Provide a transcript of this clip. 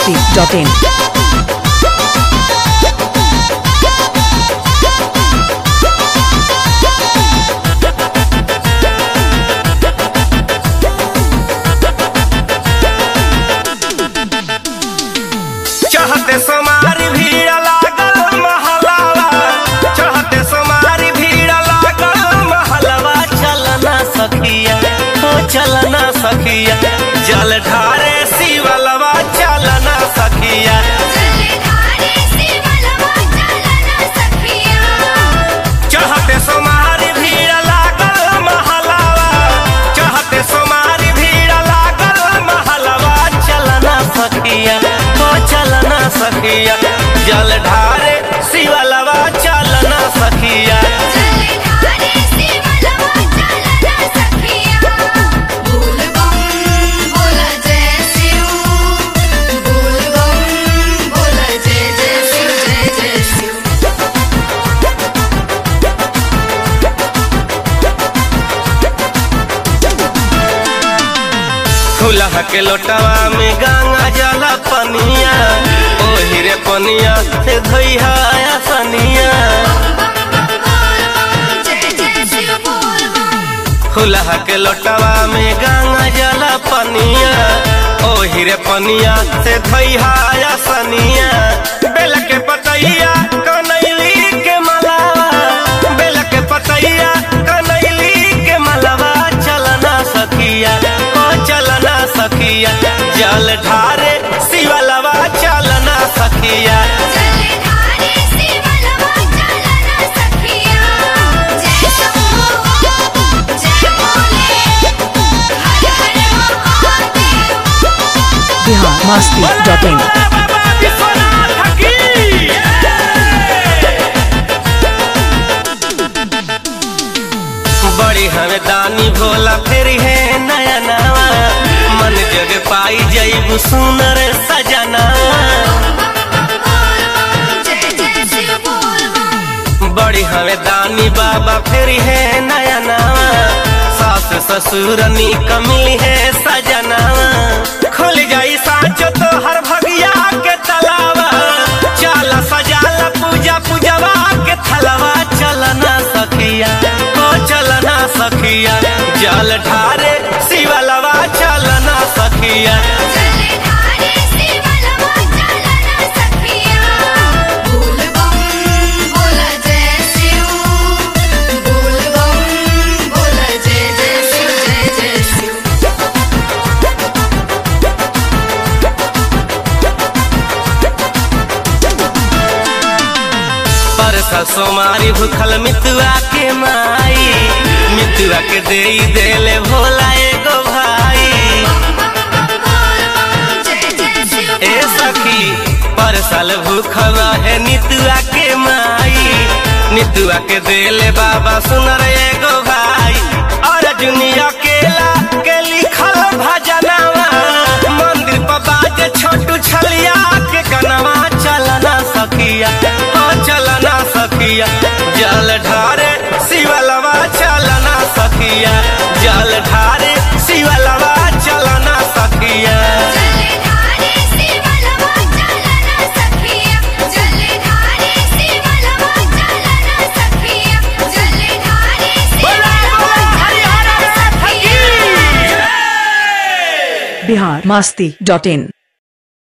biharmasti.in चढ़ते सोमारी भीड़ लागल महलावा, चढ़ते सोमारी भीड़ लागल महलावा। चलना सखिया हो चलना सखिया, जल ढारे शिवलवा। चलना सखिया चढ़ते सोमारी भीड़ लागल महलावा, चढ़ते सोमारी भीड़ लागल महलावा। चलना सखिया हो चलना सखिया, जल ढारे शिवलवा। चलना सखिया फूलहा के लोटवा में गंगा जल पनिया, ओही रे पनिया से धोइहा सनिया। फूलहा के लोटवा में गंगा जल पनिया, ओही रे पनिया से धोइहा सनिया। बेल के पतैया कनैली के मलावा, बेल के पतैया कनैली के मलावा। चलना सखिया चलना सखिया, जल ढारे शिवलवा। चलना सखिया biharmasti.in बड़ी हमें दानी भोला फिर है नया नवा, मन जग पाई जईबू सुनर सजना। बड़ी हमें दानी बाबा फिर है नया नवा, सास ससुर निक मिली है सजना। खुल जाई साँचो तो हर भगिया के तलावा, चल सजाला पूजा पूजवा के थलवा। चलना सखिया हो चलना सखिया, जल ढारे शिवलवा। चलना सखिया परसा सोमारी भूखल मितुआ के माई, मितुआ के दे देले भोला एगो भाई। ए सखी परसल भूखल है नितुआ के माई, नितुआ के देले बाबा सुनर एगो भाई। और जुनिया केला के लिखल भजनवा, मंदिर पर बाजे छोटू छलिया के गनवा। चलना सखिया हो चलना सखिया, जल ढारे शिवलवा। चलना सखिया जल ढारे शिवलवा। चलना सखिया biharmasti.in